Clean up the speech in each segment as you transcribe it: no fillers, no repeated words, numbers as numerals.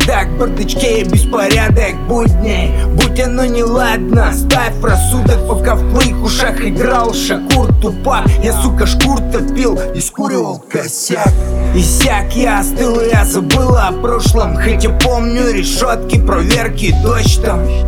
бардак, в бардачке и беспорядок будней. Будь оно неладно, ставь рассудок, пока в твоих ушах играл Шакур Тупак. Я, сука, шкур топил и скуривал косяк. Иссяк я остыл, я забыл о прошлом, хотя помню решетки, проверки. Дождь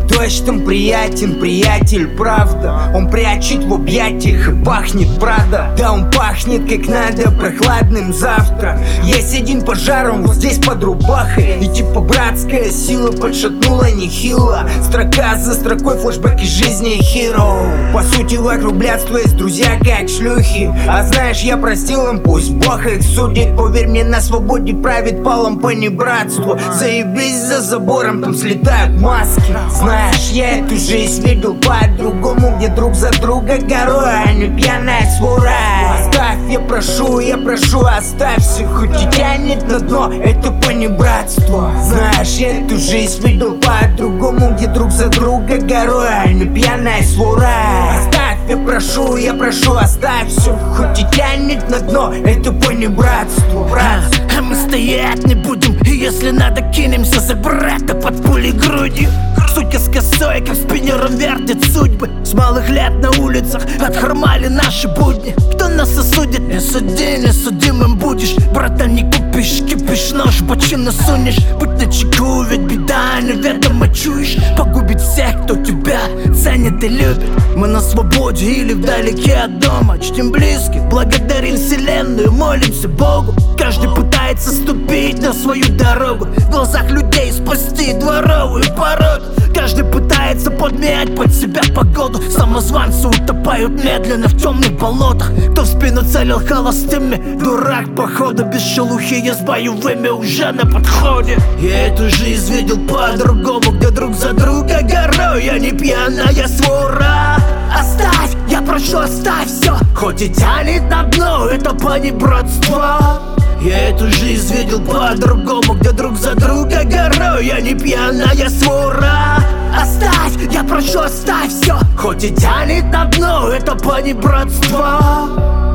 там приятен, приятель, правда. Он прячет в объятиях и пахнет Прада. Да, он пахнет как надо, прохладным завтра. Есть один пожар, он вот здесь под рубахой. И типа братская сила подшатнула нехило. Строка за строкой, флешбеки жизни хиро. По сути вокруг блядства есть друзья как шлюхи. А знаешь, я простил им, пусть Бог их судит. Поверь мне, на свободе правит палом понебратству. Заебись за забором, там слетают маски. Знаешь, я эту жизнь видел по-другому, где друг за друга горой, а не пьяная свора. Оставь, я прошу, оставь все, хоть и тянет на дно, это понебратство. Знаешь, я эту жизнь видел по-другому, где друг за друга горой, а не пьяная свора. Оставь, я прошу, оставь все, хоть и тянет на дно, это понебратство. Мы стоять не будем, и если надо, кинемся за брата под пулей грудью. Сука с косой, как спиннером вертит судьбы. С малых лет на улицах отхромали наши будни. Кто нас осудит? Не суди, не судимым будешь. Братан, не купишь, кипишь, нож бочину сунешь. Будь начеку, ведь беда неведомо чуешь. Погубит всех, кто тебя ценит и любит. Мы на свободе или вдалеке от дома. Чтим близких, благодарим вселенную, молимся Богу. Каждый пытается ступить на свою дорогу, в глазах людей спасти дворовую породу. Каждый пытается подмять под себя погоду. Самозванцы утопают медленно в темных болотах. Кто в спину целил холостыми, дурак походу. Без шелухи я с боевыми уже на подходе. Я эту жизнь видел по-другому, где друг за друга горой, я не пьяная свора. Оставь, я прошу, оставь все, хоть и тянет на дно, это понебратство. Я эту жизнь видел по-другому, где друг за друга горой, я не пьяная свора. Оставь, я прошу, оставь все, хоть и тянет на дно, это понебратство.